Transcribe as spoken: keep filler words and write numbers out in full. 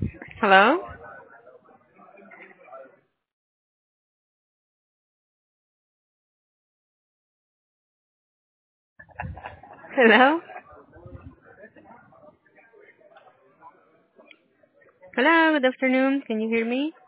Hello? Hello? Hello, good afternoon. Can you hear me?